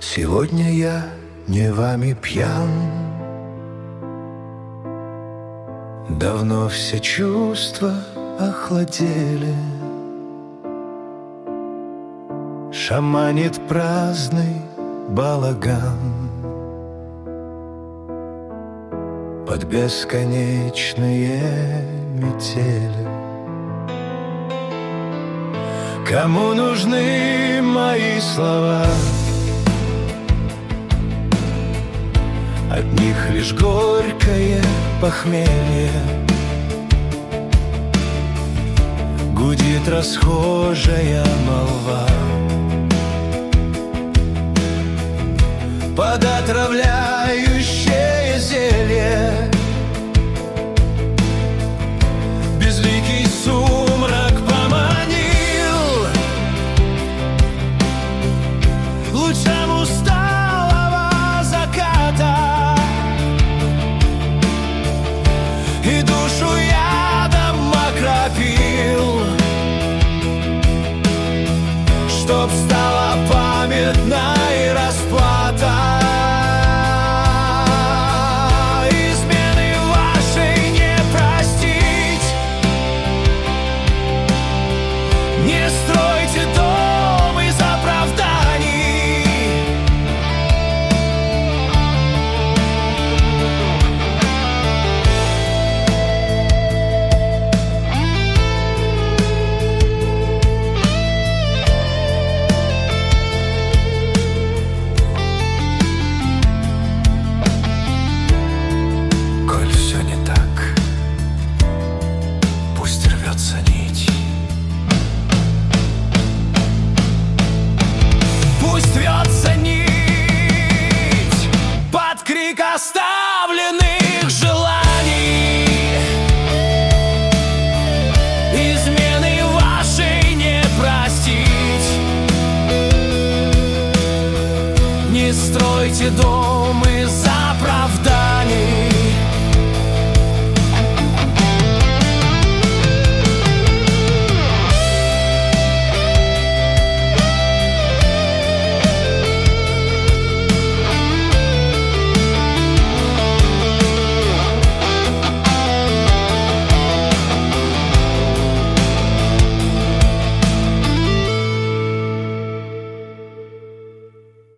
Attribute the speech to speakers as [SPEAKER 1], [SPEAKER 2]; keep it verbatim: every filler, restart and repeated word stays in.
[SPEAKER 1] Сегодня я не вами пьян, давно все чувства охладели. Шаманит праздный балаган под бесконечные метели. Кому нужны мои слова? От них лишь горькое похмелье. Гудит расхожая молва под отравляющее зелье. Безликий сумрак поманил лучам усталого заката, и душу ядом окропил, чтоб стала памятной расплата. Измены вашей не простить, не стройте дом из оправданий. Коль все не так, пусть рвется нить, пусть рвется нить под крик оставленных желаний. Измены вашей не простить, не стройте дом